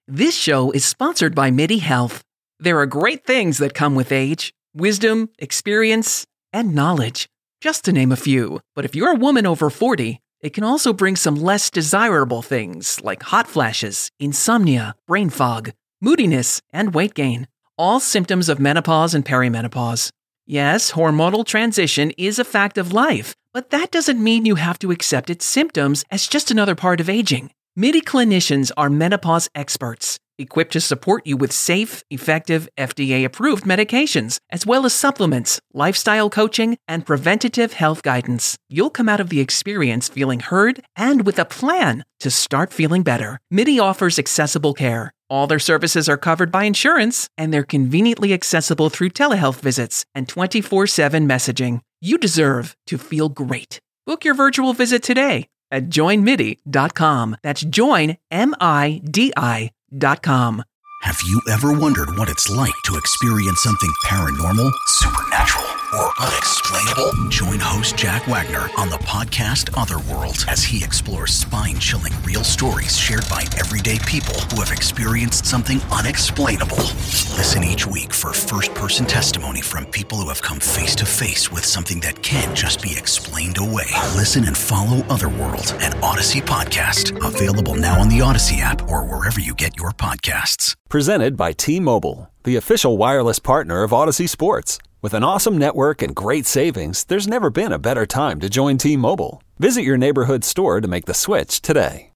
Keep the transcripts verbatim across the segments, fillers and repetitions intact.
This show is sponsored by MIDI Health. There are great things that come with age: wisdom, experience, and knowledge, just to name a few. But if you're a woman over forty, it can also bring some less desirable things like hot flashes, insomnia, brain fog, moodiness, and weight gain. All symptoms of menopause and perimenopause. Yes, hormonal transition is a fact of life, but that doesn't mean you have to accept its symptoms as just another part of aging. MIDI clinicians are menopause experts, equipped to support you with safe, effective, F D A-approved medications, as well as supplements, lifestyle coaching, and preventative health guidance. You'll come out of the experience feeling heard and with a plan to start feeling better. MIDI offers accessible care. All their services are covered by insurance, and they're conveniently accessible through telehealth visits and twenty-four seven messaging. You deserve to feel great. Book your virtual visit today at join midi dot com. That's join, M I D I dot com. Have you ever wondered what it's like to experience something paranormal, supernatural, or unexplainable? Join host Jack Wagner on the podcast Otherworld as he explores spine-chilling real stories shared by everyday people who have experienced something unexplainable. Listen each week for first-person testimony from people who have come face-to-face with something that can't just be explained away. Listen and follow Otherworld, an Odyssey podcast. Available now on the Odyssey app or wherever you get your podcasts. Presented by T-Mobile, the official wireless partner of Odyssey Sports. With an awesome network and great savings, there's never been a better time to join T-Mobile. Visit your neighborhood store to make the switch today.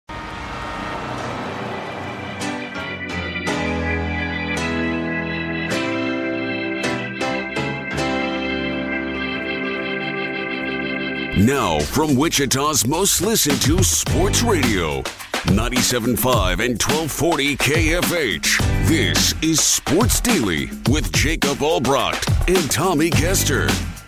Now, from Wichita's most listened to sports radio, ninety-seven point five and twelve forty K F H. This is Sports Daily with Jacob Albrocht and Tommy Kester.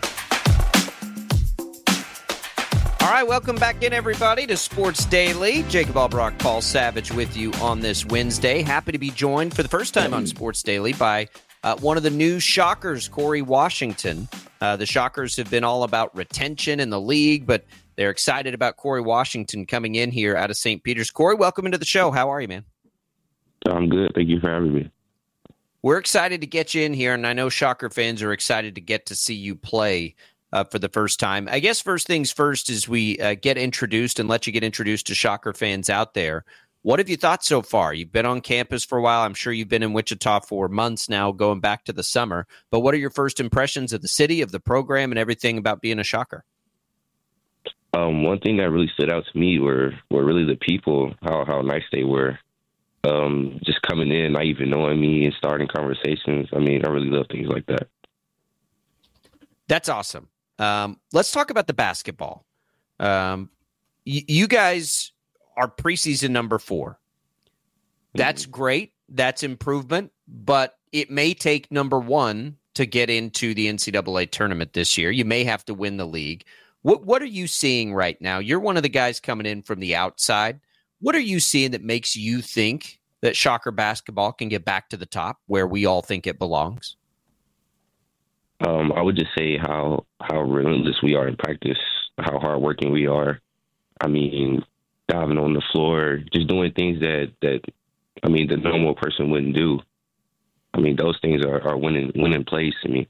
All right, welcome back in, everybody, to Sports Daily. Jacob Albrocht, Paul Savage with you on this Wednesday. Happy to be joined for the first time on Sports Daily by uh, one of the new Shockers, Corey Washington. Uh, the Shockers have been all about retention in the league, but they're excited about Corey Washington coming in here out of Saint Peter's. Corey, welcome into the show. How are you, man? I'm good. Thank you for having me. We're excited to get you in here, and I know Shocker fans are excited to get to see you play uh, for the first time. I guess first things first is we uh, get introduced and let you get introduced to Shocker fans out there. What have you thought so far? You've been on campus for a while. I'm sure you've been in Wichita for months now, going back to the summer. But what are your first impressions of the city, of the program, and everything about being a Shocker? Um, one thing that really stood out to me were were really the people, how how nice they were. Um, just coming in, not even knowing me, and starting conversations. I mean, I really love things like that. That's awesome. Um, let's talk about the basketball. Um, y- you guys are preseason number four. That's mm-hmm. great. That's improvement, but it may take number one to get into the N C double A tournament this year. You may have to win the league. What what are you seeing right now? You're one of the guys coming in from the outside. What are you seeing that makes you think that Shocker basketball can get back to the top where we all think it belongs? Um, I would just say how how relentless we are in practice, how hardworking we are. I mean, diving on the floor, just doing things that, that I mean, the normal person wouldn't do. I mean, those things are, are winning winning plays to me.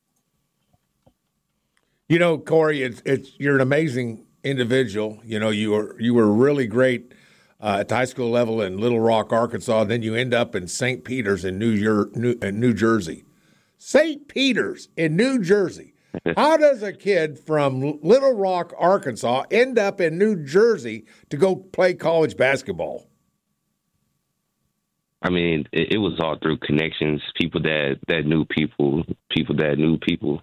You know, Corey, it's it's you're an amazing individual. You know, you were you were really great uh, at the high school level in Little Rock, Arkansas. Then you end up in Saint Peter's in New Yer- New, in New Jersey. Saint Peter's in New Jersey. How does a kid from Little Rock, Arkansas, end up in New Jersey to go play college basketball? I mean, it, it was all through connections, people that, that knew people, people that knew people.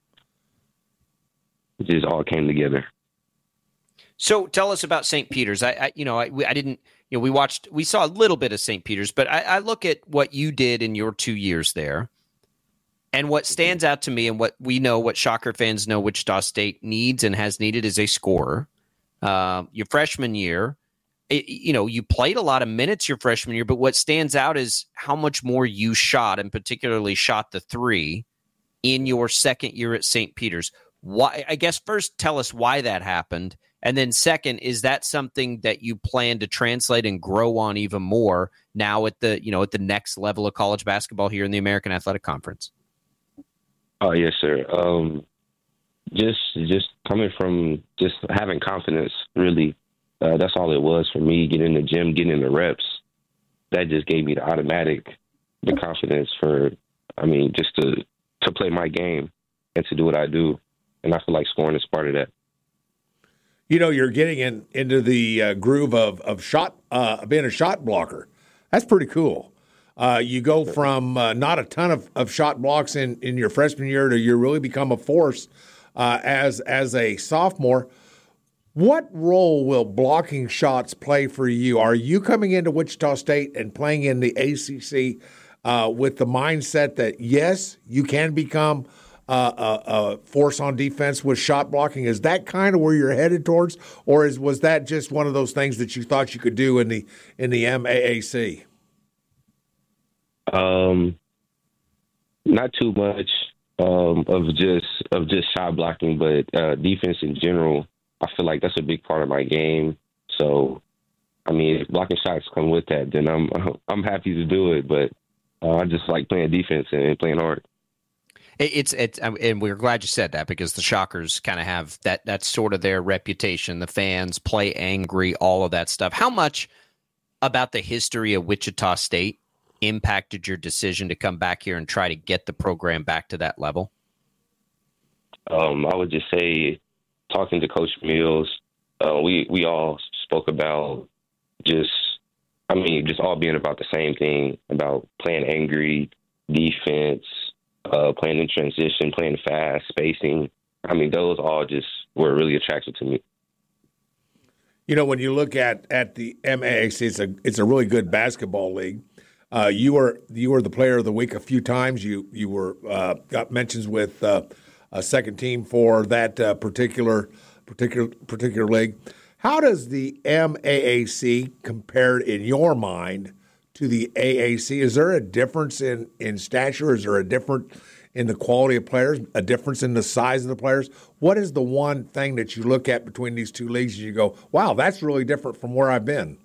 It just all came together. So tell us about Saint Peter's. I, I you know, I, we, I didn't, you know, we watched, we saw a little bit of Saint Peter's, but I, I look at what you did in your two years there, and what stands out to me, and what we know, what Shocker fans know, Wichita State needs and has needed is a scorer. Uh, your freshman year, it, you know, you played a lot of minutes your freshman year, but what stands out is how much more you shot, and particularly shot the three in your second year at Saint Peter's. Why? I guess first tell us why that happened, And then second, is that something that you plan to translate and grow on even more now at the, you know, at the next level of college basketball here in the American Athletic Conference? Oh, yes, sir. Um, just, just coming from just having confidence, really. Uh, that's all it was for me, getting in the gym, getting in the reps. That just gave me the automatic, the confidence for, I mean, just to, to play my game and to do what I do. And I feel like scoring is part of that. You know, you're getting in, into the uh, groove of, of shot, uh, being a shot blocker. That's pretty cool. Uh, you go from uh, not a ton of, of shot blocks in, in your freshman year to you really become a force uh, as as a sophomore. What role will blocking shots play for you? Are you coming into Wichita State and playing in the A C C uh, with the mindset that, yes, you can become uh, a, a force on defense with shot blocking? Is that kind of where you're headed towards, or is was that just one of those things that you thought you could do in the in the M A A C? Um, not too much um, of just of just shot blocking, but uh, defense in general. I feel like that's a big part of my game. So, I mean, if blocking shots come with that, then I'm I'm happy to do it. But uh, I just like playing defense and playing hard. It's it's and we're glad you said that, because the Shockers kind of have that that's sort of their reputation. The fans play angry, all of that stuff. How much about the history of Wichita State impacted your decision to come back here and try to get the program back to that level? Um, I would just say, talking to Coach Mills, uh, we we all spoke about just, I mean, just all being about the same thing, about playing angry, defense, uh, playing in transition, playing fast, spacing. I mean, those all just were really attractive to me. You know, when you look at, at the M A A C, it's a it's a really good basketball league. Uh, you were you were the player of the week a few times. You you were uh, got mentions with uh, a second team for that uh, particular particular particular league. How does the M A A C compare in your mind to the A A C? Is there a difference in, in stature? Is there a difference in the quality of players? A difference in the size of the players? What is the one thing that you look at between these two leagues and you go, wow, that's really different from where I've been?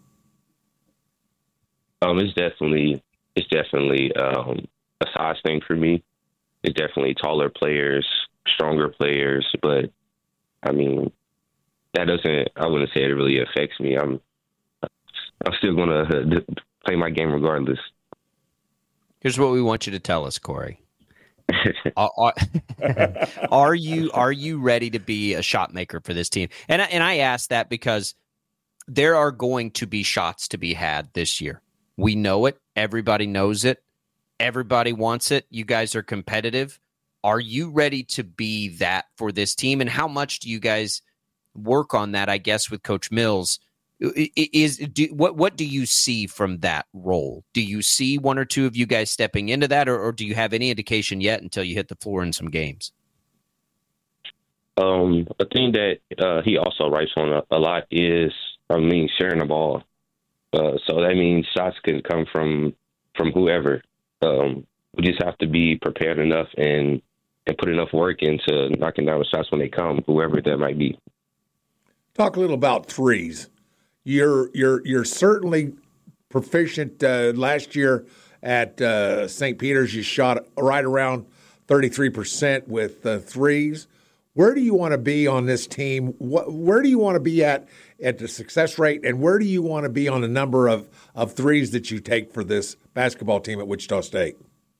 Um, it's definitely it's definitely um, a size thing for me. It's definitely taller players, stronger players, but I mean, that doesn't, I wouldn't say it really affects me. I'm I'm still going to play my game regardless. Here's what we want you to tell us, Corey. are, are you are you ready to be a shot maker for this team? And I, and I ask that because there are going to be shots to be had this year. We know it. Everybody knows it. Everybody wants it. You guys are competitive. Are you ready to be that for this team? And how much do you guys work on that, I guess, with Coach Mills? Is do, what what do you see from that role? Do you see one or two of you guys stepping into that, or, or do you have any indication yet until you hit the floor in some games? Um, a thing that uh, he also writes on a, a lot is, I mean, sharing the ball. Uh, so that means shots can come from from whoever. Um, we just have to be prepared enough and and put enough work into knocking down the shots when they come, whoever that might be. Talk a little about threes. You're you're you're certainly proficient. Uh, last year at uh, Saint Peter's, you shot right around thirty-three percent with uh, threes. Where do you want to be on this team? What, where do you want to be at at the success rate, and where do you want to be on the number of, of threes that you take for this basketball team at Wichita State?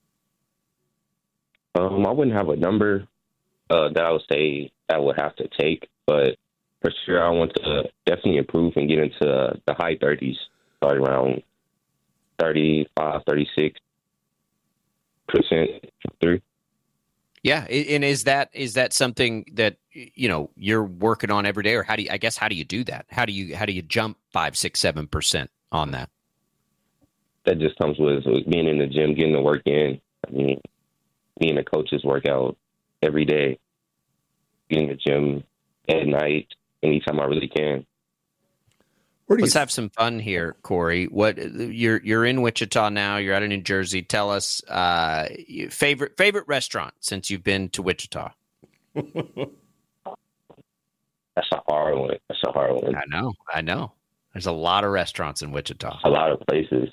Um, I wouldn't have a number uh, that I would say I would have to take, but for sure I want to definitely improve and get into the high thirties, start around thirty-five, thirty-six percent three. Yeah, and is that is that something that, you know, you're working on every day, or how do you, I guess how do you do that? How do you how do you jump five, six, seven percent on that? That just comes with, with being in the gym, getting the work in. I mean, me and the coaches work out every day, getting the gym at night, anytime I really can. Let's have some fun here, Corey. What you're you're in Wichita now? You're out of New Jersey. Tell us uh, favorite favorite restaurant since you've been to Wichita. That's a hard one. That's a hard one. I know. I know. There's a lot of restaurants in Wichita. A lot of places.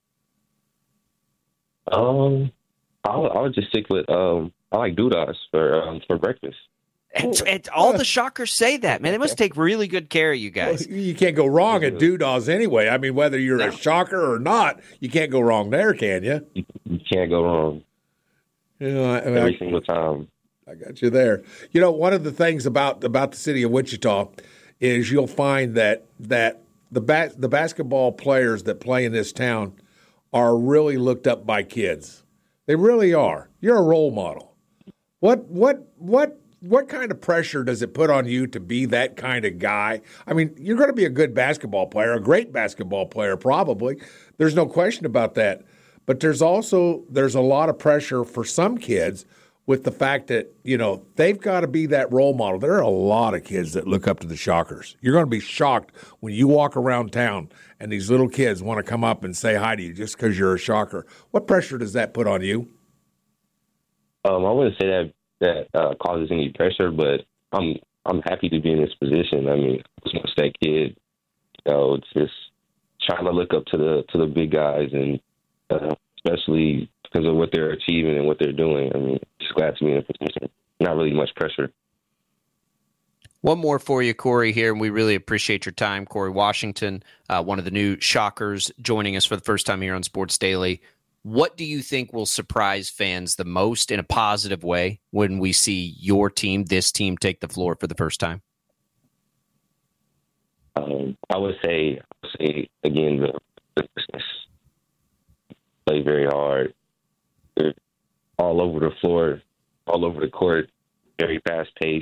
Um, I'll, I'll just stick with um. I like doodahs for um, for breakfast. And, and all the Shockers say that, man. They must take really good care of you guys. Well, you can't go wrong at doodahs anyway. I mean, whether you're no. a Shocker or not, you can't go wrong there, can you? You, you can't go wrong. You know, I, Every I, single time. I got you there. You know, one of the things about about the city of Wichita is you'll find that that the bas- the basketball players that play in this town are really looked up by kids. They really are. You're a role model. What what what what kind of pressure does it put on you to be that kind of guy? I mean, you're going to be a good basketball player, a great basketball player probably. There's no question about that. But there's also there's a lot of pressure for some kids with the fact that, you know, they've got to be that role model. There are a lot of kids that look up to the Shockers. You're going to be shocked when you walk around town and these little kids want to come up and say hi to you just because you're a Shocker. What pressure does that put on you? Um, I wouldn't say that that uh, causes any pressure, but I'm I'm happy to be in this position. I mean, I was once that kid. You know, it's just trying to look up to the to the big guys, and uh, especially because of what they're achieving and what they're doing. I mean, just glad to be in a position. Not really much pressure. One more for you, Corey, here, and we really appreciate your time. Corey Washington, uh, one of the new Shockers, joining us for the first time here on Sports Daily. What do you think will surprise fans the most in a positive way when we see your team, this team, take the floor for the first time? Um, I would say, say again, the, the business. Play very hard. They're all over the floor, all over the court, very fast pace.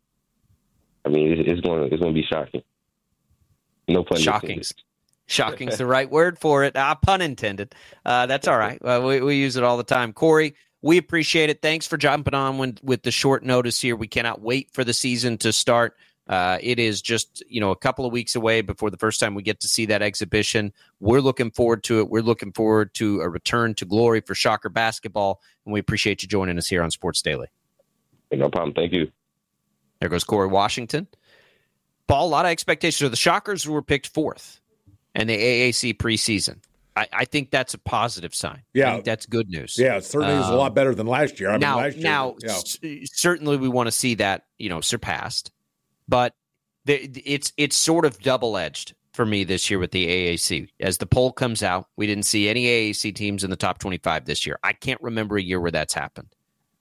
I mean, it's, it's going it's going to be shocking. No pun shocking. intended. Shocking's the right word for it. Ah, pun intended. Uh, that's all right. Uh, we, we use it all the time. Corey, we appreciate it. Thanks for jumping on when, with the short notice here. We cannot wait for the season to start. Uh, it is just, you know, a couple of weeks away before the first time we get to see that exhibition. We're looking forward to it. We're looking forward to a return to glory for Shocker basketball, and we appreciate you joining us here on Sports Daily. No problem. Thank you. There goes Corey Washington. Paul, a lot of expectations. So the Shockers were picked fourth in the A A C preseason. I, I think that's a positive sign. Yeah. I think that's good news. Yeah, it certainly um, is a lot better than last year. I now, mean, last year, now yeah. c- certainly we want to see that, you know, surpassed. But the, it's it's sort of double-edged for me this year with the A A C. As the poll comes out, we didn't see any A A C teams in the top twenty-five this year. I can't remember a year where that's happened.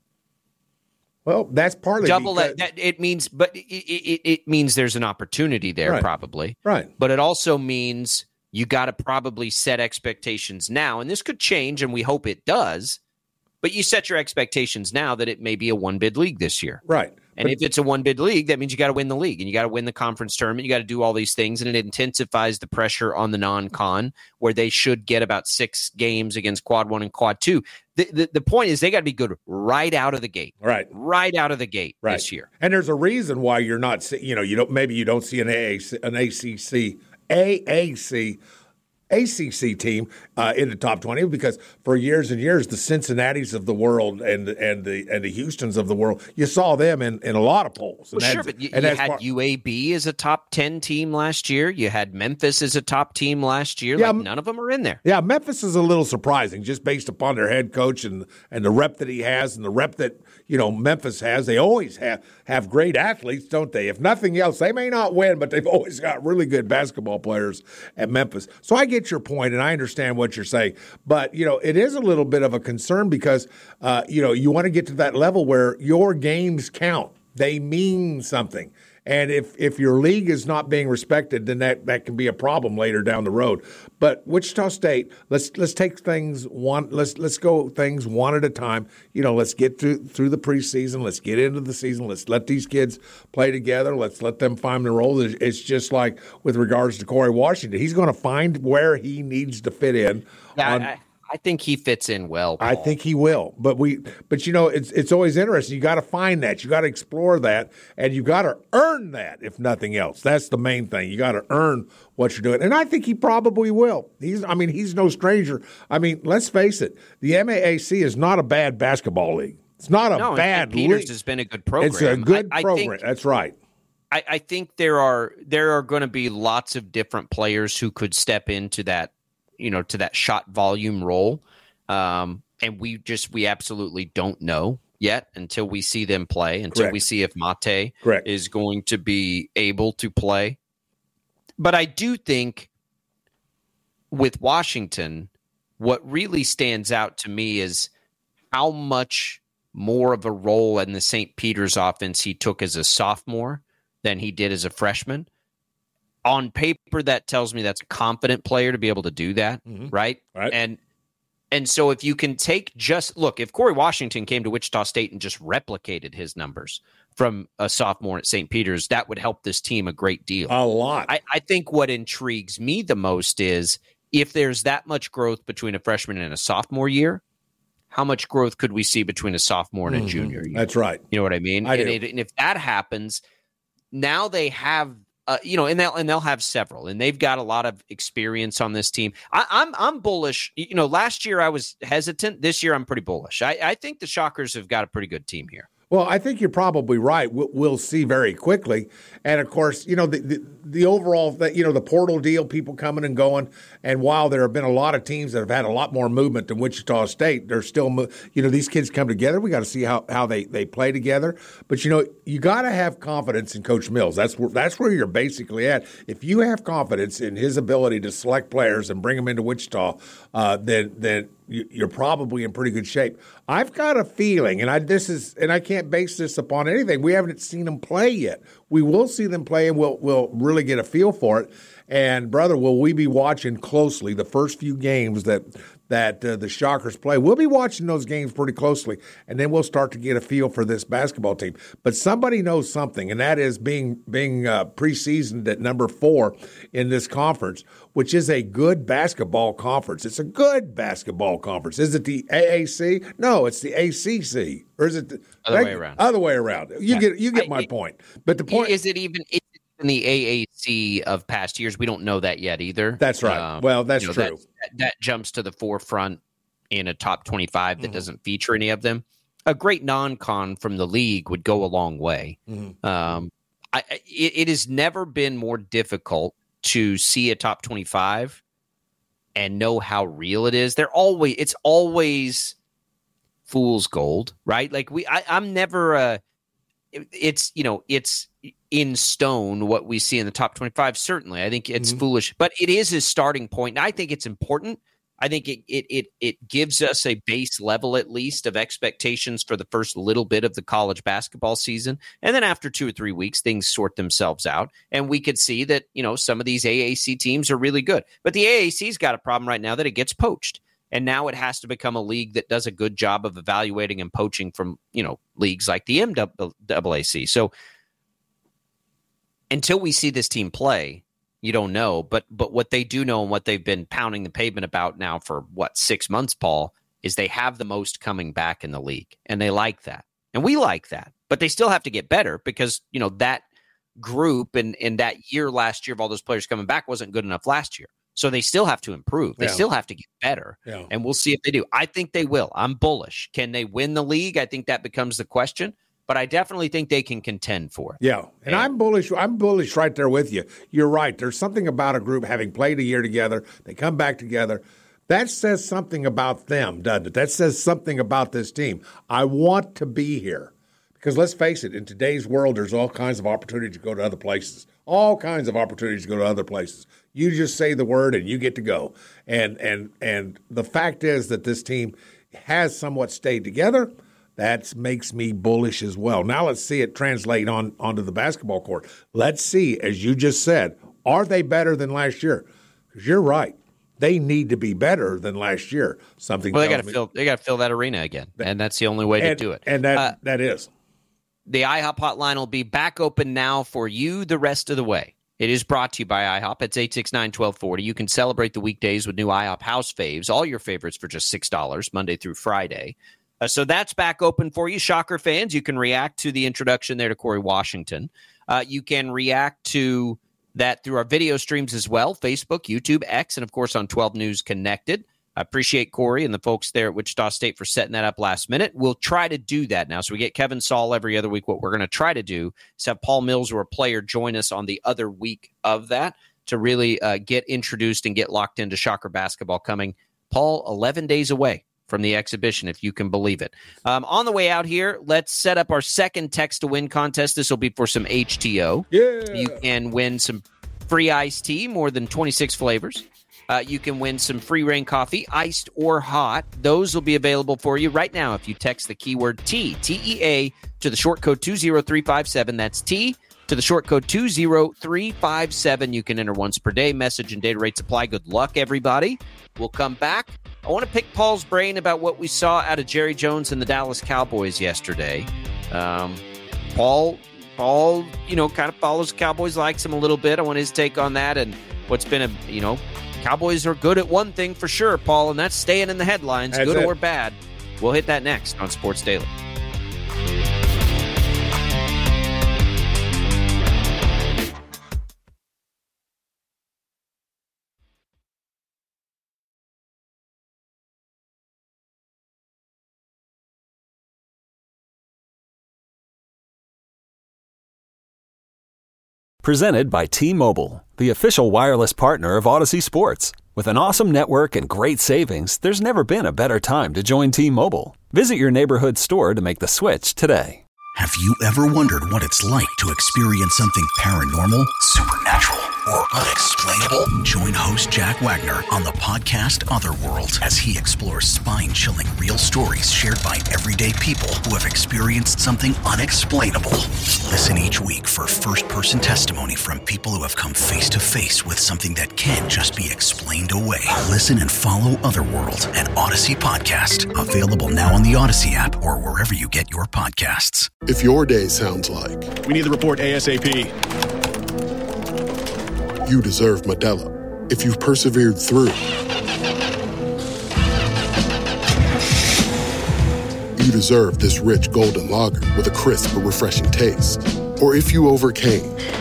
Well, that's partly double because, that. It means, but it, it, it means there's an opportunity there, right. probably. Right. But it also means you got to probably set expectations now, and this could change, and we hope it does. But you set your expectations now that it may be a one-bid league this year. Right. And but, if it's a one-bid league, that means you got to win the league, and you got to win the conference tournament. You got to do all these things, and it intensifies the pressure on the non-con, where they should get about six games against Quad One and Quad Two. The the, the point is they got to be good right out of the gate. Right. Right out of the gate right. this year. And there's a reason why you're not, you know, you don't maybe you don't see an A A C, an A C C, A A C. A C C team uh, in the top twenty because for years and years the Cincinnatis of the world and and the and the Houstons of the world, you saw them in, in a lot of polls. Well, sure, but you, you had part- U A B as a top ten team last year. You had Memphis as a top team last year. Yeah, like none of them are in there. Yeah, Memphis is a little surprising just based upon their head coach and and the rep that he has and the rep that you know Memphis has. They always have have great athletes, don't they? If nothing else, they may not win, but they've always got really good basketball players at Memphis. So I get your point, and I understand what you're saying. But, you know, it is a little bit of a concern because, uh, you know, you want to get to that level where your games count. They mean something. And if, if your league is not being respected, then that, that can be a problem later down the road. But Wichita State, let's let's take things one let's let's go things one at a time. You know, let's get through through the preseason. Let's get into the season. Let's let these kids play together. Let's let them find their role. It's just like with regards to Corey Washington. He's going to find where he needs to fit in. Yeah, on, I, I think he fits in well, Paul. I think he will, but we, but you know, it's it's always interesting. You got to find that, you got to explore that, and you got to earn that. If nothing else, that's the main thing. You got to earn what you're doing, and I think he probably will. He's, I mean, he's no stranger. I mean, let's face it, the M A A C is not a bad basketball league. It's not a no, bad Peters league. has been a good program. It's a good I, program. I think, that's right. I, I think there are there are going to be lots of different players who could step into that, you know, to that shot volume role. Um, and we just we absolutely don't know yet until we see them play, until Correct. we see if Mate Correct. is going to be able to play. But I do think with Washington, what really stands out to me is how much more of a role in the Saint Peter's offense he took as a sophomore than he did as a freshman. On paper, that tells me that's a confident player to be able to do that, Mhm. right? Right. And and so if you can take just look, if Corey Washington came to Wichita State and just replicated his numbers from a sophomore at Saint Peter's, that would help this team a great deal. A lot. I, I think what intrigues me the most is if there's that much growth between a freshman and a sophomore year, how much growth could we see between a sophomore and a Mhm. junior year? That's right. You know what I mean? I and, do. it, and if that happens, now they have, uh, you know, and they'll and they'll have several, and they've got a lot of experience on this team. I, I'm I'm bullish. You know, last year I was hesitant. This year I'm pretty bullish. I, I think the Shockers have got a pretty good team here. Well, I think you're probably right. We'll, we'll see very quickly. And, of course, you know, the, the, the overall, the, you know, the portal deal, people coming and going. And while there have been a lot of teams that have had a lot more movement than Wichita State, they're still, mo- you know, these kids come together. We got to see how, how they, they play together. But, you know, you got to have confidence in Coach Mills. That's where, that's where you're basically at. If you have confidence in his ability to select players and bring them into Wichita, uh, then then you're probably in pretty good shape. I've got a feeling, and I this is, and I can't base this upon anything. We haven't seen them play yet. We will see them play, and we'll we'll really get a feel for it. And brother, will we be watching closely the first few games that that uh, the Shockers play? We'll be watching those games pretty closely, and then we'll start to get a feel for this basketball team. But somebody knows something, and that is being being uh, preseasoned at number four in this conference, which is a good basketball conference. It's a good basketball conference. Is it the A A C? No, it's the A C C. Or is it the Other way around. Other way around. You Yeah. get you get I- my it- point. But the point Is it even is it in the A A C of past years? We don't know that yet either. That's right. Um, Well, that's you know, true. That, that jumps to the forefront in a top twenty-five that Mhm. doesn't feature any of them. A great non-con from the league would go a long way. Mhm. Um, I, I- it, it has never been more difficult to see a top twenty-five and know how real it is. They're always it's always fool's gold, right? Like we, I, I'm never a. it- It's you know it's in stone what we see in the top twenty-five. Certainly, I think it's Mhm. foolish, but it is a starting point. And I think it's important. I think it, it it it gives us a base level at least of expectations for the first little bit of the college basketball season, and then after two or three weeks, things sort themselves out, and we could see that you know some of these A A C teams are really good, but the A A C's got a problem right now that it gets poached, and now it has to become a league that does a good job of evaluating and poaching from you know leagues like the M A A C. So until we see this team play, you don't know, but but what they do know and what they've been pounding the pavement about now for what six months, Paul, is they have the most coming back in the league, and they like that, and we like that, but they still have to get better because you know that group and and that year last year of all those players coming back wasn't good enough last year, so they still have to improve. They Yeah. still have to get better, Yeah. and we'll see if they do. I think they will. I'm bullish. Can they win the league? I think that becomes the question. But I definitely think they can contend for it. Yeah, and And- I'm bullish. I'm bullish right there with you. You're right. There's something about a group having played a year together. They come back together. That says something about them, doesn't it? That says something about this team. I want to be here because let's face it. In today's world, there's all kinds of opportunities to go to other places. All kinds of opportunities to go to other places. You just say the word and you get to go. And and and the fact is that this team has somewhat stayed together. That makes me bullish as well. Now let's see it translate on onto the basketball court. Let's see, as you just said, are they better than last year? Because you're right. They need to be better than last year. Something Well, they got tells to me- fill. They got to fill that arena again, and that's the only way and, to do it. And that Uh, that is. The IHOP hotline will be back open now for you the rest of the way. It is brought to you by IHOP. It's eight six nine, one two four zero. You can celebrate the weekdays with new IHOP House Faves, all your favorites for just six dollars, Monday through Friday. Uh, so that's back open for you. Shocker fans, you can react to the introduction there to Corey Washington. Uh, you can react to that through our video streams as well, Facebook, YouTube, X, and, of course, on twelve News Connected. I appreciate Corey and the folks there at Wichita State for setting that up last minute. We'll try to do that now. So we get Kevin Saul every other week. What we're going to try to do is have Paul Mills or a player join us on the other week of that to really uh, get introduced and get locked into Shocker basketball coming. Paul, eleven days away from the exhibition, if you can believe it. Um, on the way out here, let's set up our second Text to Win contest. This will be for some H T O. Yeah. You can win some free iced tea, more than twenty-six flavors. Uh, you can win some free rain coffee, iced or hot. Those will be available for you right now if you text the keyword T, T E A, to the short code two zero three five seven. That's T to the short code two zero three five seven. You can enter once per day. Message and data rates apply. Good luck, everybody. We'll come back. I want to pick Paul's brain about what we saw out of Jerry Jones and the Dallas Cowboys yesterday. Um, Paul, Paul, you know, kind of follows Cowboys, likes him a little bit. I want his take on that and what's been a, you know, Cowboys are good at one thing for sure, Paul, and that's staying in the headlines, that's good it. or bad. We'll hit that next on Sports Daily. Presented by T-Mobile, the official wireless partner of Odyssey Sports. With an awesome network and great savings, there's never been a better time to join T-Mobile. Visit your neighborhood store to make the switch today. Have you ever wondered what it's like to experience something paranormal, supernatural, or unexplainable? Join host Jack Wagner on the podcast Otherworld as he explores spine-chilling real stories shared by everyday people who have experienced something unexplainable. Listen each week for first-person testimony from people who have come face-to-face with something that can't just be explained away. Listen and follow Otherworld, an Odyssey podcast. Available now on the Odyssey app or wherever you get your podcasts. If your day sounds like, we need the report ASAP, you deserve Modelo. If you've persevered through, you deserve this rich golden lager with a crisp but refreshing taste. Or if you overcame,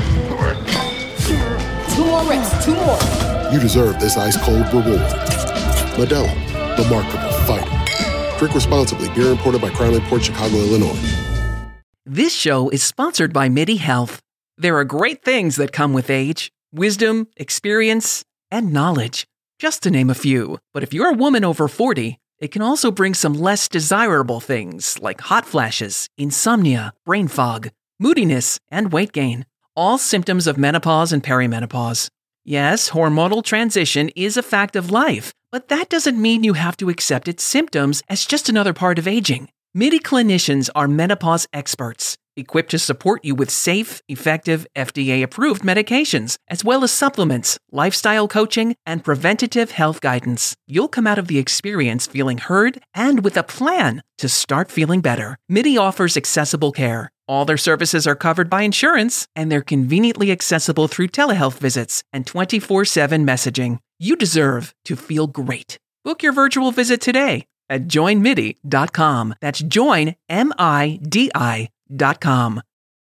two more reps, two more. You deserve this ice cold reward. Modelo, the Markable Fighter. Drink responsibly. Beer imported by Crown Imports, Chicago, Illinois. This show is sponsored by MIDI Health. There are great things that come with age, wisdom, experience, and knowledge, just to name a few. But if you're a woman over forty, it can also bring some less desirable things like hot flashes, insomnia, brain fog, moodiness, and weight gain, all symptoms of menopause and perimenopause. Yes, hormonal transition is a fact of life, but that doesn't mean you have to accept its symptoms as just another part of aging. MIDI clinicians are menopause experts, equipped to support you with safe, effective, F D A-approved medications, as well as supplements, lifestyle coaching, and preventative health guidance. You'll come out of the experience feeling heard and with a plan to start feeling better. MIDI offers accessible care. All their services are covered by insurance, and they're conveniently accessible through telehealth visits and twenty-four seven messaging. You deserve to feel great. Book your virtual visit today at join midi dot com. That's join, M I D I dot com.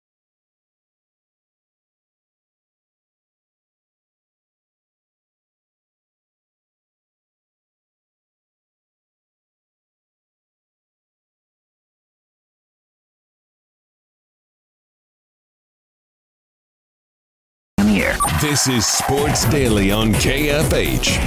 Here. This is Sports Daily on K F H.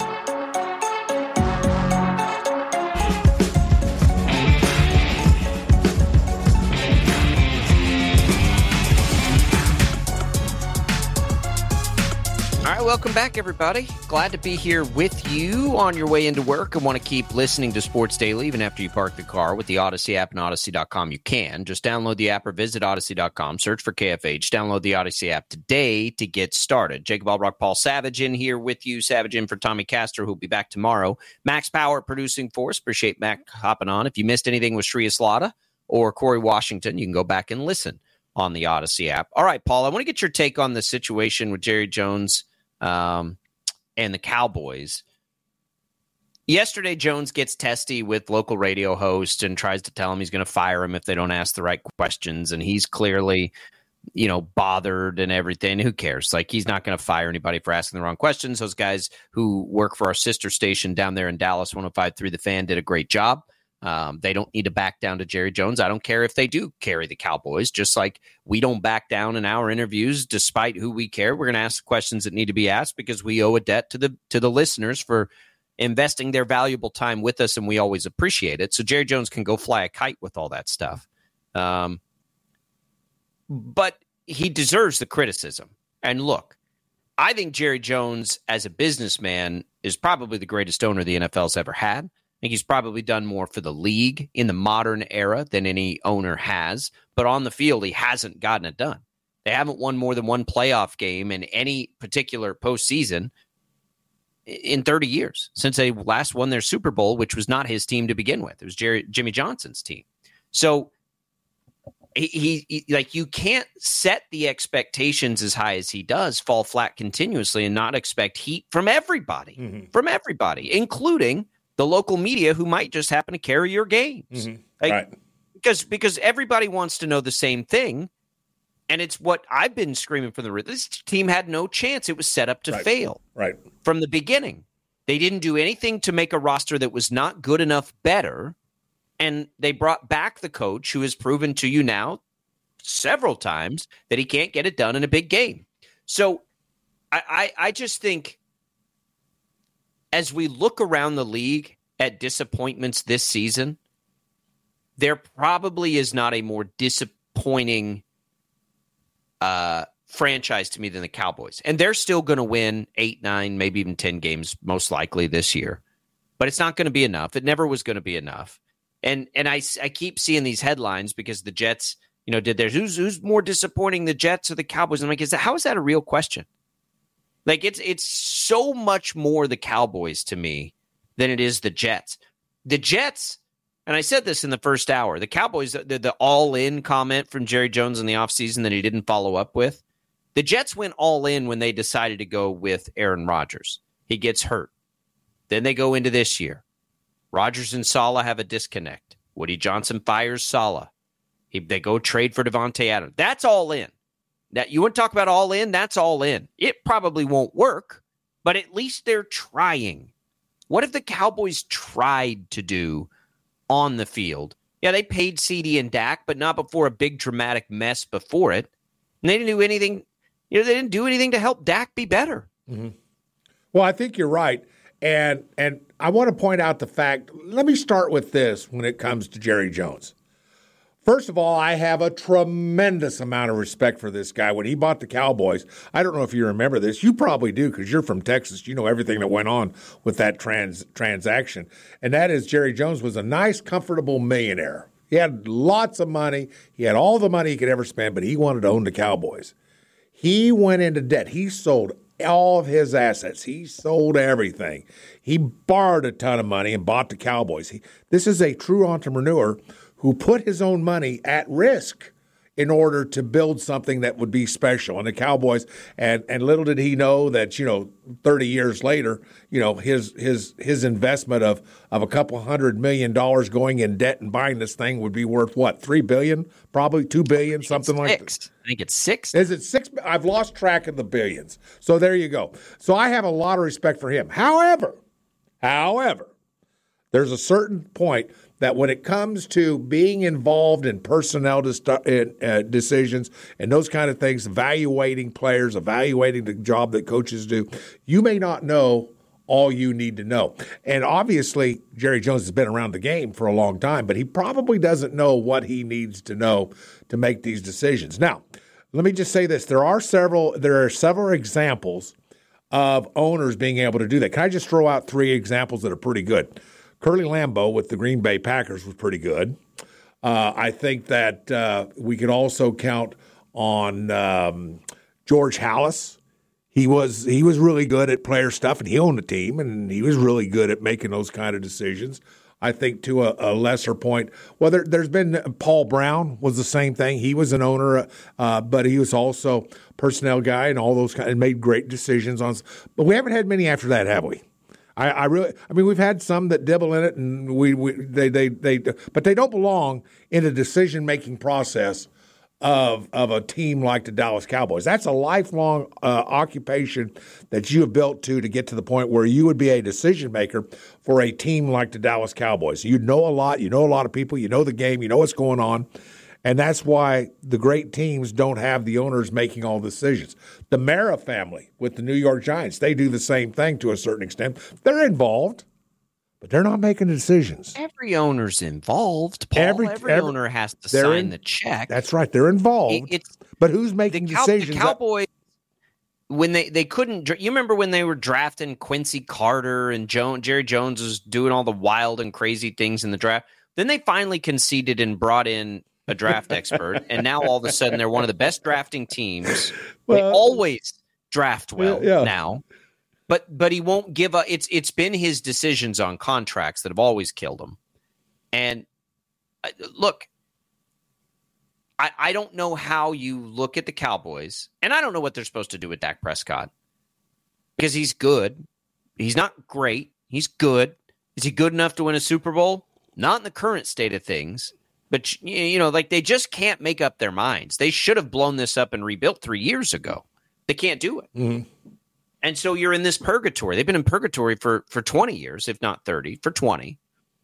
All right, welcome back, everybody. Glad to be here with you on your way into work and want to keep listening to Sports Daily even after you park the car with the Odyssey app and Odyssey dot com. You can. Just download the app or visit Odyssey dot com. Search for K F H. Download the Odyssey app today to get started. Jacob Albrock, Paul Savage in here with you. Savage in for Tommy Castor, who'll be back tomorrow. Max Power producing for us. Appreciate Mac hopping on. If you missed anything with Shreya Slada or Corey Washington, you can go back and listen on the Odyssey app. All right, Paul, I want to get your take on the situation with Jerry Jones Um, and the Cowboys. Yesterday, Jones gets testy with local radio hosts and tries to tell him he's going to fire him if they don't ask the right questions. And he's clearly you know, bothered and everything. Who cares? Like, he's not going to fire anybody for asking the wrong questions. Those guys who work for our sister station down there in Dallas, one oh five point three The Fan, did a great job. Um, they don't need to back down to Jerry Jones. I don't care if they do carry the Cowboys, just like we don't back down in our interviews, despite who we care. We're going to ask the questions that need to be asked because we owe a debt to the to the listeners for investing their valuable time with us, and we always appreciate it. So Jerry Jones can go fly a kite with all that stuff. Um, but he deserves the criticism. And look, I think Jerry Jones as a businessman is probably the greatest owner the N F L's ever had. I think he's probably done more for the league in the modern era than any owner has. But on the field, he hasn't gotten it done. They haven't won more than one playoff game in any particular postseason in thirty years since they last won their Super Bowl, which was not his team to begin with. It was Jerry, Jimmy Johnson's team. So he, he, he like you can't set the expectations as high as he does, fall flat continuously, and not expect heat from everybody, mm-hmm. from everybody, including the local media who might just happen to carry your games. Mm-hmm. Like, right. Because because everybody wants to know the same thing. And it's what I've been screaming for the this team had no chance. It was set up to right. fail right from the beginning. They didn't do anything to make a roster that was not good enough better. And they brought back the coach who has proven to you now several times that he can't get it done in a big game. So I, I, I just think as we look around the league at disappointments this season, there probably is not a more disappointing uh, franchise to me than the Cowboys. And they're still going to win eight, nine, maybe even ten games, most likely this year. But it's not going to be enough. It never was going to be enough. And and I, I keep seeing these headlines because the Jets, you know, did theirs. Who's, who's more disappointing, the Jets or the Cowboys? I'm like, is that, how is that a real question? Like, it's it's so much more the Cowboys to me than it is the Jets. The Jets, and I said this in the first hour, the Cowboys, the, the all-in comment from Jerry Jones in the offseason that he didn't follow up with, the Jets went all in when they decided to go with Aaron Rodgers. He gets hurt. Then they go into this year. Rodgers and Saleh have a disconnect. Woody Johnson fires Saleh. He, they go trade for Devontae Adams. That's all in. That you want to talk about all in? That's all in. It probably won't work, but at least they're trying. What if the Cowboys tried to do on the field? Yeah, they paid C D and Dak, but not before a big dramatic mess before it. And they didn't do anything. You know, they didn't do anything to help Dak be better. Mm-hmm. Well, I think you're right. And and I want to point out the fact, let me start with this when it comes to Jerry Jones. First of all, I have a tremendous amount of respect for this guy. When he bought the Cowboys, I don't know if you remember this. You probably do because you're from Texas. You know everything that went on with that trans transaction. And that is Jerry Jones was a nice, comfortable millionaire. He had lots of money. He had all the money he could ever spend, but he wanted to own the Cowboys. He went into debt. He sold all of his assets. He sold everything. He borrowed a ton of money and bought the Cowboys. He, this is a true entrepreneur who put his own money at risk in order to build something that would be special. And the Cowboys, and, and little did he know that, you know, thirty years later, you know, his his his investment of of a couple hundred million dollars going in debt and buying this thing would be worth what, three billion dollars, probably two billion dollars, something like that. I think it's six. Is it six? I've lost track of the billions. So there you go. So I have a lot of respect for him. However, however, there's a certain point that when it comes to being involved in personnel decisions and those kind of things, evaluating players, evaluating the job that coaches do, you may not know all you need to know. And obviously, Jerry Jones has been around the game for a long time, but he probably doesn't know what he needs to know to make these decisions. Now, let me just say this. There are several, there are several examples of owners being able to do that. Can I just throw out three examples that are pretty good? Curly Lambeau with the Green Bay Packers was pretty good. Uh, I think that uh, we could also count on um, George Halas. He was he was really good at player stuff, and he owned the team, and he was really good at making those kind of decisions. I think to a, a lesser point, well, there, there's been Paul Brown was the same thing. He was an owner, uh, but he was also personnel guy and all those kind, and made great decisions on. But we haven't had many after that, have we? I, I really, I mean, we've had some that dibble in it, and we, we they, they, they, but they don't belong in a decision-making process of of a team like the Dallas Cowboys. That's a lifelong uh, occupation that you have built to to get to the point where you would be a decision maker for a team like the Dallas Cowboys. You know a lot. You know a lot of people. You know the game. You know what's going on. And that's why the great teams don't have the owners making all the decisions. The Mara family with the New York Giants, they do the same thing to a certain extent. They're involved, but they're not making the decisions. Every owner's involved, Paul. Every, every, every owner has to sign in, the check. That's right. They're involved. It, it's, but who's making the Cow- decisions? The Cowboys, that- when they, they couldn't – you remember when they were drafting Quincy Carter and Joan, Jerry Jones was doing all the wild and crazy things in the draft? Then they finally conceded and brought in – a draft expert, and now all of a sudden they're one of the best drafting teams. Well, they always draft well yeah. now, but but he won't give a. It's it's been his decisions on contracts that have always killed him. And uh, look, I I don't know how you look at the Cowboys, and I don't know what they're supposed to do with Dak Prescott because he's good. He's not great. He's good. Is he good enough to win a Super Bowl? Not in the current state of things. But, you know, like they just can't make up their minds. They should have blown this up and rebuilt three years ago. They can't do it. Mm-hmm. And so you're in this purgatory. They've been in purgatory for, for twenty years, if not thirty, for twenty.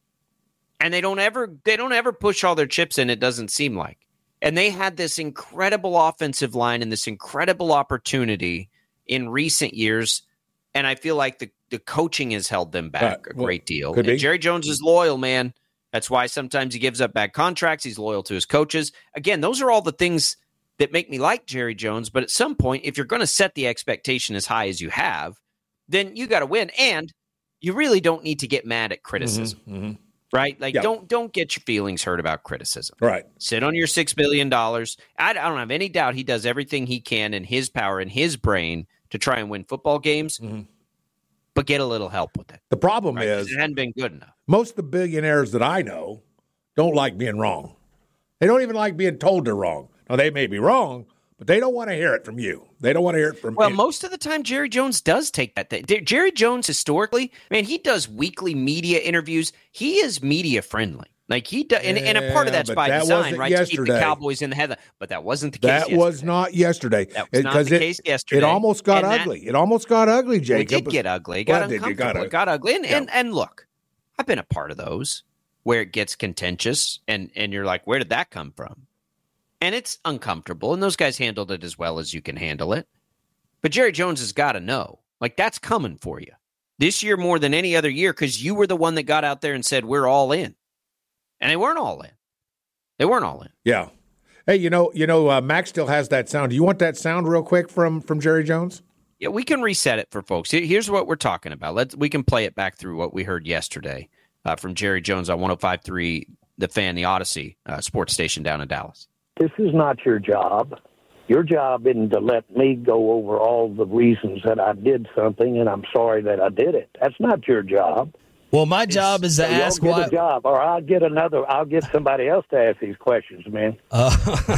And they don't ever they don't ever push all their chips in, it doesn't seem like. And they had this incredible offensive line and this incredible opportunity in recent years. And I feel like the, the coaching has held them back uh, a great deal. And Jerry Jones is loyal, man. That's why sometimes he gives up bad contracts. He's loyal to his coaches. Again, those are all the things that make me like Jerry Jones. But at some point, if you're going to set the expectation as high as you have, then you got to win. And you really don't need to get mad at criticism, mm-hmm, mm-hmm. right? Like, yeah. don't don't get your feelings hurt about criticism. Right. Sit on your six billion dollars. I, I don't have any doubt he does everything he can in his power, in his brain, to try and win football games. Mm-hmm. But get a little help with it. The problem right? is it hadn't been good enough. Most of the billionaires that I know don't like being wrong. They don't even like being told they're wrong. Now, they may be wrong, but they don't want to hear it from you. They don't want to hear it from Well, me. most of the time, Jerry Jones does take that thing. Jerry Jones, historically, man, he does weekly media interviews. He is media friendly. Like he does, and, and a part of that's yeah, by that design, right? Yesterday. To keep the Cowboys in the headline. But that wasn't the case That yesterday. was not yesterday. That was not the it, case yesterday. It almost got and ugly. That, it almost got ugly, Jacob. It did get ugly. It got well, uncomfortable. It got, it got ugly. And, yeah. and and look, I've been a part of those where it gets contentious, and and you're like, where did that come from? And it's uncomfortable, and those guys handled it as well as you can handle it. But Jerry Jones has got to know, like, that's coming for you this year more than any other year because you were the one that got out there and said, we're all in. And they weren't all in. They weren't all in. Yeah. Hey, you know, you know, uh, Max still has that sound. Do you want that sound real quick from from Jerry Jones? Yeah, we can reset it for folks. Here's what we're talking about. Let's we can play it back through what we heard yesterday uh, from Jerry Jones on one oh five point three The Fan, the Odyssey uh, sports station down in Dallas. This is not your job. Your job isn't to let me go over all the reasons that I did something, and I'm sorry that I did it. That's not your job. Well, my job is to so ask get why. A job, or I'll get another. I'll get somebody else to ask these questions, man. Uh,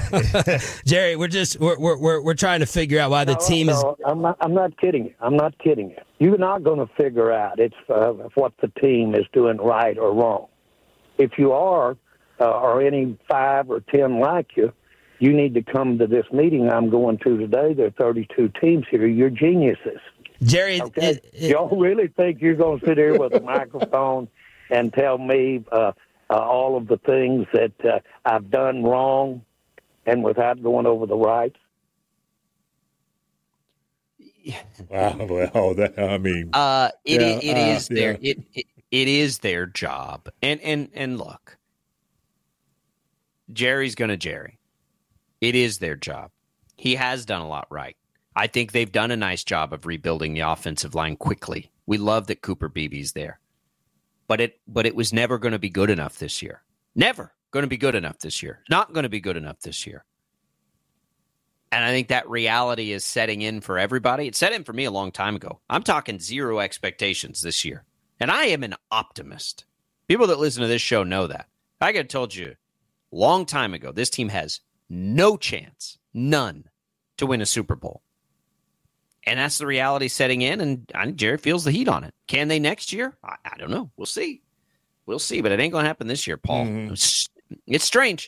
Jerry, we're just we're we're we're trying to figure out why the no, team no, is. I'm not. I'm not kidding you. I'm not kidding you. You're not going to figure out it's uh, what the team is doing right or wrong. If you are, uh, or any five or ten like you, you need to come to this meeting I'm going to today. There are thirty-two teams here. You're geniuses. Jerry, okay. it, it, y'all really think you're going to sit here with a microphone and tell me uh, uh, all of the things that uh, I've done wrong and without going over the rights? Wow, well, that, I mean, uh, it, yeah, it, it uh, is their yeah. it, it it is their job, and and and look, Jerry's going to Jerry. It is their job. He has done a lot right. I think they've done a nice job of rebuilding the offensive line quickly. We love that Cooper Beebe's there. But it but it was never going to be good enough this year. Never going to be good enough this year. Not going to be good enough this year. And I think that reality is setting in for everybody. It set in for me a long time ago. I'm talking zero expectations this year. And I am an optimist. People that listen to this show know that. I got told you a long time ago, this team has no chance, none, to win a Super Bowl. And that's the reality setting in, and I think Jerry feels the heat on it. Can they next year? I, I don't know. We'll see. We'll see, but it ain't going to happen this year, Paul. Mm-hmm. It's, it's strange.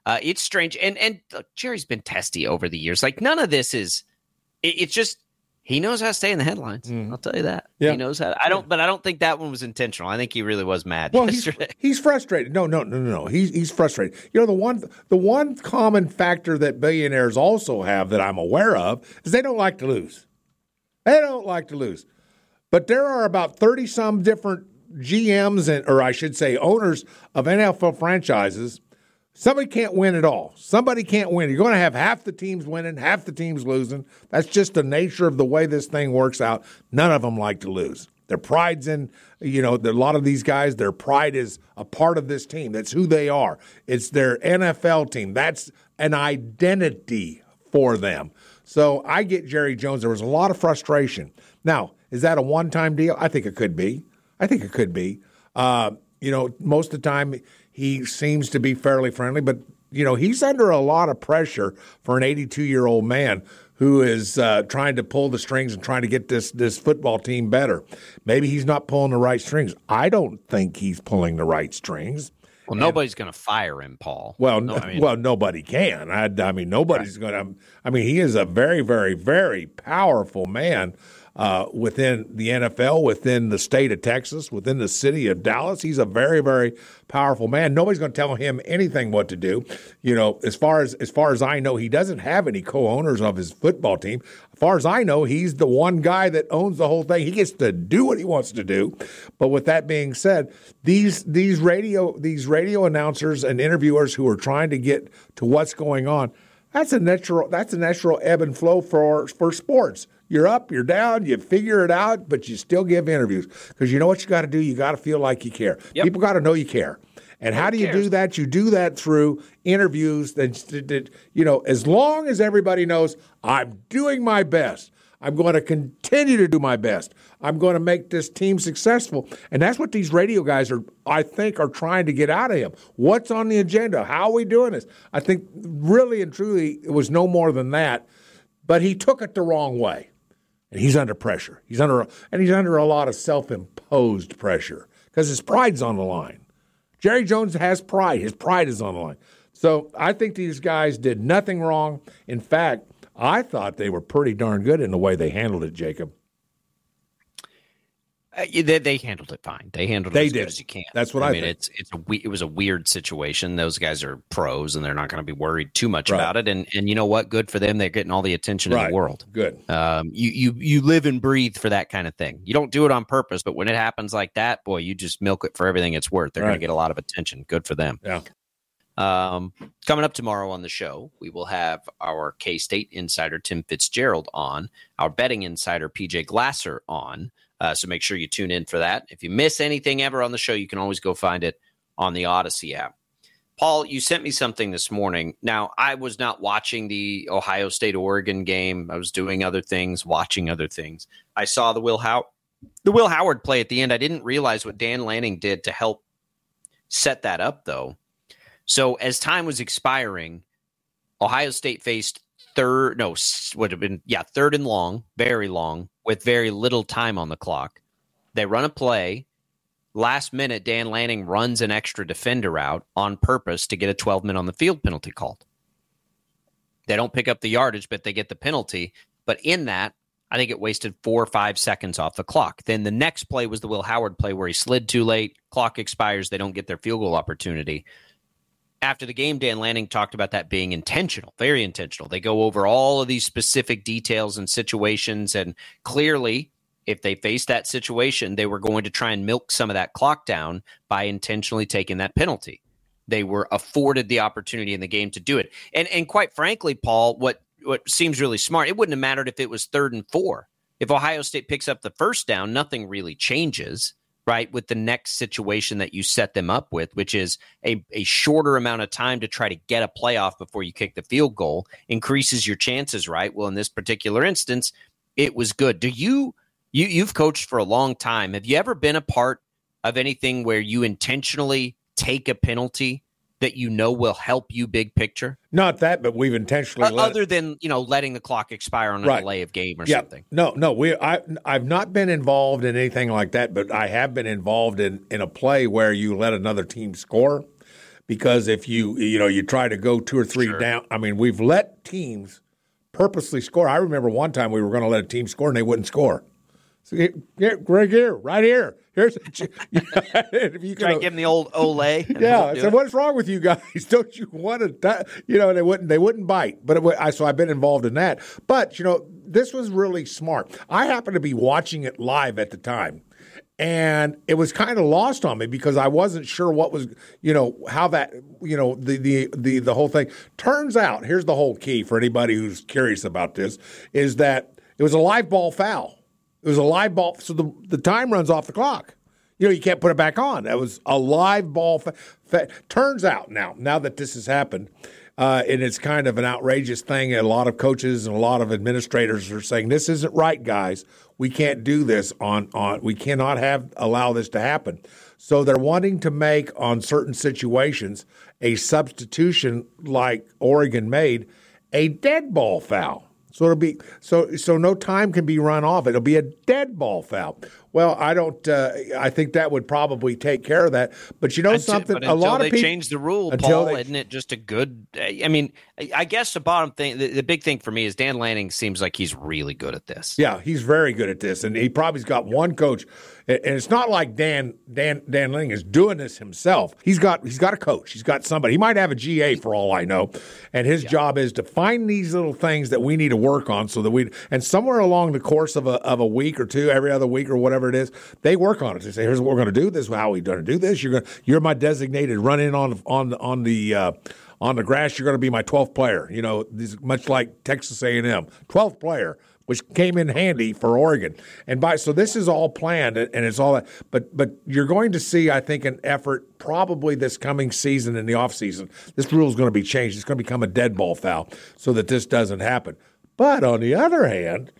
Uh, it's strange. And and look, Jerry's been testy over the years. Like, none of this is it, – it's just he knows how to stay in the headlines. Mm. I'll tell you that. Yeah. He knows how – I don't – but I don't think that one was intentional. I think he really was mad well, yesterday. He's, he's frustrated. No, no, no, no, no. He's, he's frustrated. You know, the one, the one common factor that billionaires also have that I'm aware of is they don't like to lose. They don't like to lose. But there are about thirty-some different G Ms, and, or I should say owners of N F L franchises. Somebody can't win at all. Somebody can't win. You're going to have half the teams winning, half the teams losing. That's just the nature of the way this thing works out. None of them like to lose. Their pride's in, you know, a lot of these guys, their pride is a part of this team. That's who they are. It's their N F L team. That's an identity for them. So I get Jerry Jones. There was a lot of frustration. Now, is that a one-time deal? I think it could be. I think it could be. Uh, you know, most of the time he seems to be fairly friendly, but, you know, he's under a lot of pressure for an eighty-two-year-old man who is uh, trying to pull the strings and trying to get this, this football team better. Maybe he's not pulling the right strings. I don't think he's pulling the right strings. Well, and, nobody's going to fire him, Paul. Well, no, I mean, well, nobody can. I, I mean, nobody's right. going to. I mean, he is a very, very, very powerful man uh, within the N F L, within the state of Texas, within the city of Dallas. He's a very, very powerful man. Nobody's going to tell him anything what to do. You know, as far as as far as I know, he doesn't have any co-owners of his football team. As far as I know, he's the one guy that owns the whole thing. He gets to do what he wants to do. But with that being said, these these radio these radio announcers and interviewers who are trying to get to what's going on, that's a natural that's a natural ebb and flow for for sports. You're up, you're down, you figure it out, but you still give interviews because you know what you got to do. You got to feel like you care. Yep. People got to know you care. And how do you do that? You do that through interviews that, that, you know, as long as everybody knows I'm doing my best, I'm going to continue to do my best. I'm going to make this team successful. And that's what these radio guys are, I think, are trying to get out of him. What's on the agenda? How are we doing this? I think really and truly it was no more than that, but he took it the wrong way. And he's under pressure. He's under, and he's under a lot of self-imposed pressure because his pride's on the line. Jerry Jones has pride. His pride is on the line. So I think these guys did nothing wrong. In fact, I thought they were pretty darn good in the way they handled it, Jacob. Uh, they, they handled it fine. They handled it they as did. good as you can. That's what I, I mean. think. It's it's a we, it was a weird situation. Those guys are pros, and they're not going to be worried too much right. about it. And and you know what? Good for them. They're getting all the attention right. in the world. Good. Um, you you you live and breathe for that kind of thing. You don't do it on purpose, but when it happens like that, boy, you just milk it for everything it's worth. They're right. going to get a lot of attention. Good for them. Yeah. Um, coming up tomorrow on the show, we will have our K-State insider Tim Fitzgerald on, our betting insider P J Glasser on. Uh, so make sure you tune in for that. If you miss anything ever on the show, you can always go find it on the Odyssey app. Paul, you sent me something this morning. Now, I was not watching the Ohio State-Oregon game. I was doing other things, watching other things. I saw the Will, How- the Will Howard play at the end. I didn't realize what Dan Lanning did to help set that up, though. So as time was expiring, Ohio State faced third, no, would have been, yeah, third and long, very long, with very little time on the clock. They run a play. Last minute, Dan Lanning runs an extra defender out on purpose to get a twelve-minute on the field penalty called. They don't pick up the yardage, but they get the penalty. But in that, I think it wasted four or five seconds off the clock. Then the next play was the Will Howard play where he slid too late, clock expires, they don't get their field goal opportunity. After the game, Dan Lanning talked about that being intentional, very intentional. They go over all of these specific details and situations, and clearly, if they faced that situation, they were going to try and milk some of that clock down by intentionally taking that penalty. They were afforded the opportunity in the game to do it. And and quite frankly, Paul, what, what seems really smart, it wouldn't have mattered if it was third and four. If Ohio State picks up the first down, nothing really changes. Right, with the next situation that you set them up with, which is a, a shorter amount of time to try to get a playoff before you kick the field goal, increases your chances, right? Well, in this particular instance, it was good. Do you, you you've coached for a long time. Have you ever been a part of anything where you intentionally take a penalty that you know will help you big picture? Not that, but we've intentionally uh, let other than, you know, letting the clock expire on a right. delay of game or yeah. something. No, no, we I I've not been involved in anything like that, but I have been involved in, in a play where you let another team score. because if you you know you try to go two or three Sure. down, I mean, we've let teams purposely score. I remember one time we were going to let a team score and they wouldn't score. So here, here, right here, right here. Here's if you Try to give them the old Olay. yeah. I said, what's wrong with you guys? Don't you want to? Die? You know, they wouldn't. They wouldn't bite. But it, I so I've been involved in that. But you know, this was really smart. I happened to be watching it live at the time, and it was kind of lost on me because I wasn't sure what was, you know, how that, you know, the the the the whole thing. Turns out, here's the whole key for anybody who's curious about this: is that it was a live ball foul. It was a live ball, so the, the time runs off the clock. You know, you can't put it back on. That was a live ball. Fa- fa- Turns out now, now that this has happened, uh, and it's kind of an outrageous thing, and a lot of coaches and a lot of administrators are saying, this isn't right, guys. We can't do this on, on we cannot have allow this to happen. So they're wanting to make, on certain situations, a substitution like Oregon made, a dead ball foul. So it'll be so so no time can be run off. It'll be a dead ball foul. Well, I don't. Uh, I think that would probably take care of that. But you know until, something, but a lot of they people change the rule, until Paul. they, isn't it just a good? I mean, I guess the bottom thing, the, the big thing for me is Dan Lanning seems like he's really good at this. Yeah, he's very good at this, and he probably's got one coach. And it's not like Dan Dan Dan Lanning is doing this himself. He's got he's got a coach. He's got somebody. He might have a G A for all I know, and his yeah. job is to find these little things that we need to work on, so that we and somewhere along the course of a of a week or two, every other week or whatever it is, they work on it. They say, "Here's what we're going to do. This is how we're going to do this. You're going you're my designated run in on on on the." Uh, On the grass, you're going to be my twelfth player. You know, this, much like Texas A and M, twelfth player, which came in handy for Oregon. And by so this is all planned, and it's all that. But but you're going to see, I think, an effort probably this coming season in the offseason. This rule is going to be changed. It's going to become a dead ball foul so that this doesn't happen. But on the other hand,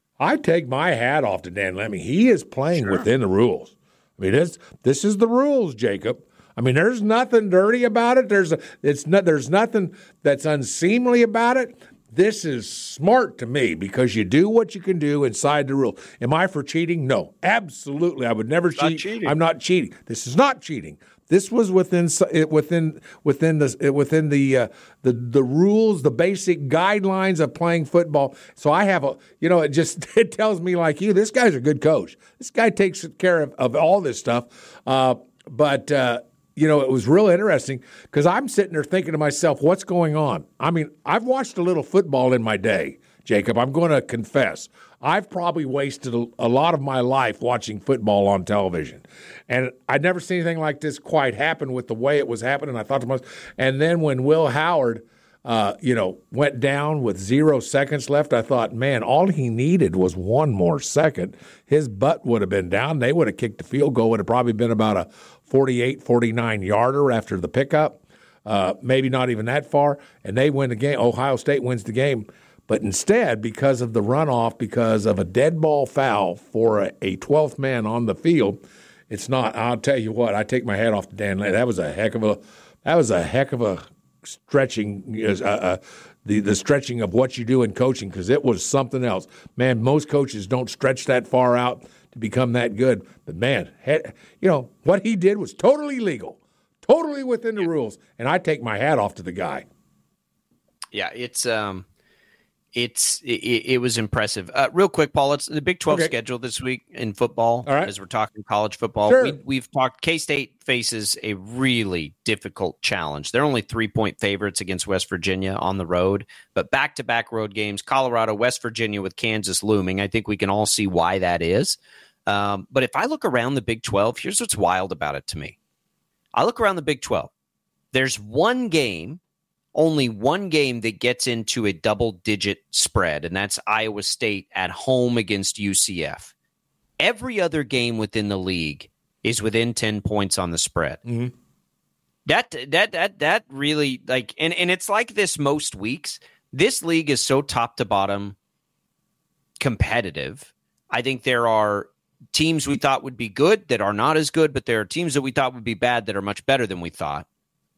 I take my hat off to Dan Lanning. He is playing sure. within the rules. I mean, this this is the rules, Jacob. I mean, there's nothing dirty about it. There's a, it's not, there's nothing that's unseemly about it. This is smart to me because you do what you can do inside the rule. Am I for cheating? No, absolutely. I would never cheat. Cheating. I'm not cheating. This is not cheating. This was within within within the within the uh, the the rules, the basic guidelines of playing football. So I have a, you know, it just it tells me like you, this guy's a good coach. This guy takes care of, of all this stuff. Uh, but uh, you know, it was real interesting because I'm sitting there thinking to myself, what's going on? I mean, I've watched a little football in my day, Jacob. I'm going to confess. I've probably wasted a, a lot of my life watching football on television. And I'd never seen anything like this quite happen with the way it was happening. I thought to myself, and then when Will Howard, uh, you know, went down with zero seconds left, I thought, man, all he needed was one more second. His butt would have been down. They would have kicked the field goal. It would have probably been about a forty-eight, forty-nine yarder after the pickup, uh, maybe not even that far, and they win the game. Ohio State wins the game. But instead, because of the runoff, because of a dead ball foul for a, a twelfth man on the field, it's not. I'll tell you what, I take my hat off to Dan Lanning. That was a heck of a that was a heck of a stretching, uh, uh, the, the stretching of what you do in coaching, because it was something else. Man, most coaches don't stretch that far out to become that good. But, man, had, you know, what he did was totally legal, totally within the rules, and I take my hat off to the guy. Yeah, it's um, it's it, it was impressive. Uh, real quick, Paul, it's the Big twelve okay. schedule this week in football. All right. As we're talking college football, sure. we, we've talked. K-State faces a really difficult challenge. They're only three-point favorites against West Virginia on the road, but back-to-back road games: Colorado, West Virginia, with Kansas looming. I think we can all see why that is. Um, but if I look around the Big twelve, here's what's wild about it to me. I look around the Big twelve. There's one game. Only one game that gets into a double-digit spread, and that's Iowa State at home against U C F. Every other game within the league is within ten points on the spread. Mm-hmm. That that that that really like, and and it's like this most weeks. This league is so top to bottom competitive. I think there are teams we thought would be good that are not as good, but there are teams that we thought would be bad that are much better than we thought.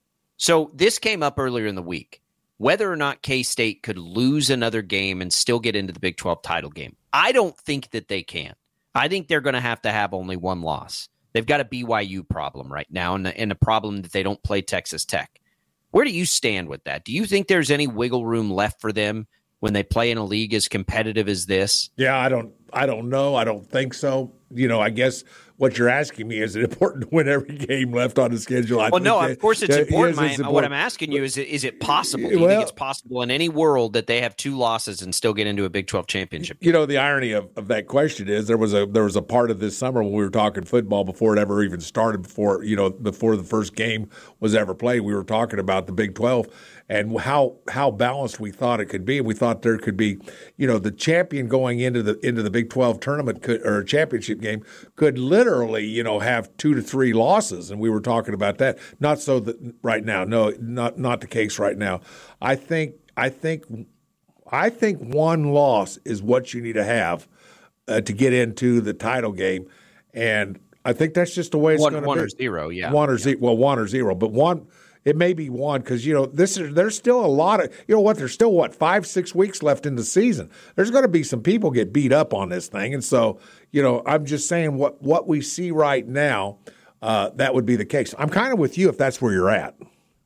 So this came up earlier in the week, whether or not K-State could lose another game and still get into the Big twelve title game. I don't think that they can. I think they're going to have to have only one loss. They've got a B Y U problem right now, and, and a problem that they don't play Texas Tech. Where do you stand with that? Do you think there's any wiggle room left for them when they play in a league as competitive as this? Yeah, I don't I don't know. I don't think so. You know, I guess what you're asking me, is it important to win every game left on the schedule? I well, no, that, of course it's important. Is, it's My, important. What I'm asking you is, is it possible? Do you well, think it's possible in any world that they have two losses and still get into a Big twelve championship? You know, the irony of, of that question is there was a there was a part of this summer when we were talking football before it ever even started, before you know before the first game was ever played. We were talking about the Big twelve and how how balanced we thought it could be. We thought there could be, you know, the champion going into the into the Big twelve tournament could, or championship game could literally, you know, have two to three losses, and we were talking about that. Not so that right now, no, not not the case right now. I think I think I think one loss is what you need to have uh, to get into the title game, and I think that's just the way it's going to be. One or zero, yeah. One or yeah. zero, well, one or zero, but one. It may be one because, you know, this is, there's still a lot of, you know what, there's still, what, five, six weeks left in the season. There's going to be some people get beat up on this thing. And so, you know, I'm just saying what, what we see right now, uh, that would be the case. I'm kind of with you if that's where you're at.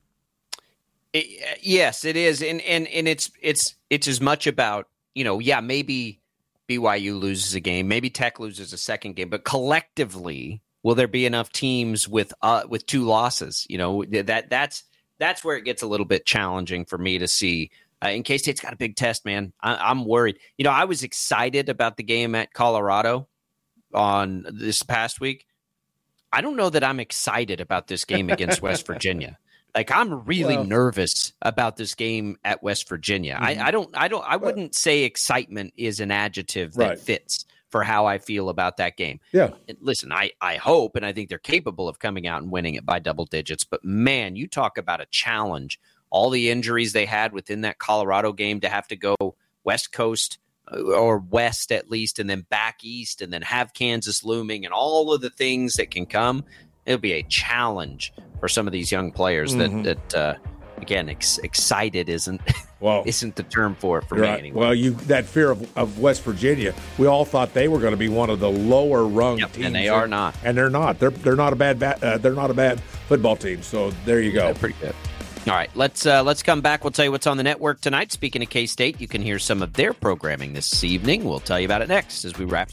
It, yes, it is. And, and, and it's, it's, it's as much about, you know, yeah, maybe B Y U loses a game, maybe Tech loses a second game, but collectively, will there be enough teams with uh, with two losses? You know, that that's that's where it gets a little bit challenging for me to see. Uh, and K-State's got a big test, man. I, I'm worried. You know, I was excited about the game at Colorado on this past week. I don't know that I'm excited about this game against West Virginia. Like, I'm really well, nervous about this game at West Virginia. Mm-hmm. I, I don't, I don't, I wouldn't say excitement is an adjective that right. fits for how I feel about that game. Yeah. Listen, I, I hope, and I think they're capable of coming out and winning it by double digits, but man, you talk about a challenge. All the injuries they had within that Colorado game to have to go West Coast or West at least, and then back East, and then have Kansas looming and all of the things that can come. It'll be a challenge for some of these young players mm-hmm. that, that uh, again, ex- excited isn't well, isn't the term for it for me right. anyway. Well, you that fear of, of West Virginia, we all thought they were going to be one of the lower rung yep, teams, and they are not. And they're not. They're they're not a bad bat, uh, they're not a bad football team. So there you go. They're pretty good. All right, let's uh, let's come back. We'll tell you what's on the network tonight. Speaking of K-State, you can hear some of their programming this evening. We'll tell you about it next as we wrap.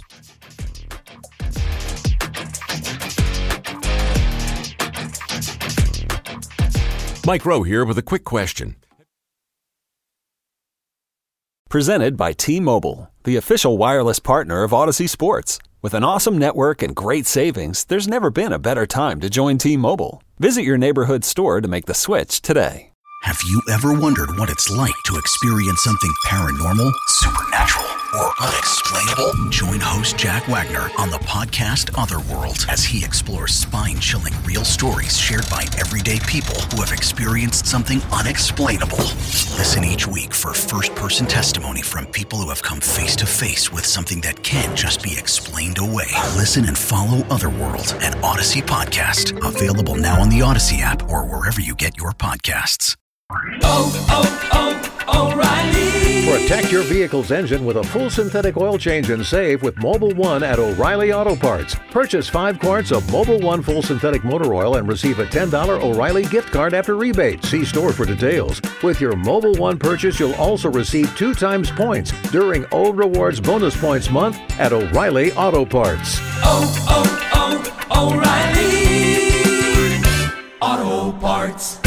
Mike Rowe here with a quick question. Presented by T-Mobile, the official wireless partner of Odyssey Sports. With an awesome network and great savings, there's never been a better time to join T-Mobile. Visit your neighborhood store to make the switch today. Have you ever wondered what it's like to experience something paranormal, supernatural, or unexplainable? Join host Jack Wagner on the podcast Otherworld as he explores spine-chilling real stories shared by everyday people who have experienced something unexplainable. Listen each week for first-person testimony from people who have come face-to-face with something that can't just be explained away. Listen and follow Otherworld at Odyssey Podcast. Available now on the Odyssey app or wherever you get your podcasts. Oh, oh, oh, O'Reilly. Protect your vehicle's engine with a full synthetic oil change and save with Mobil one at O'Reilly Auto Parts. Purchase five quarts of Mobil one full synthetic motor oil and receive a ten dollars O'Reilly gift card after rebate. See store for details. With your Mobil one purchase, you'll also receive two times points during O Rewards Bonus Points Month at O'Reilly Auto Parts. Oh, oh, oh, O'Reilly Auto Parts.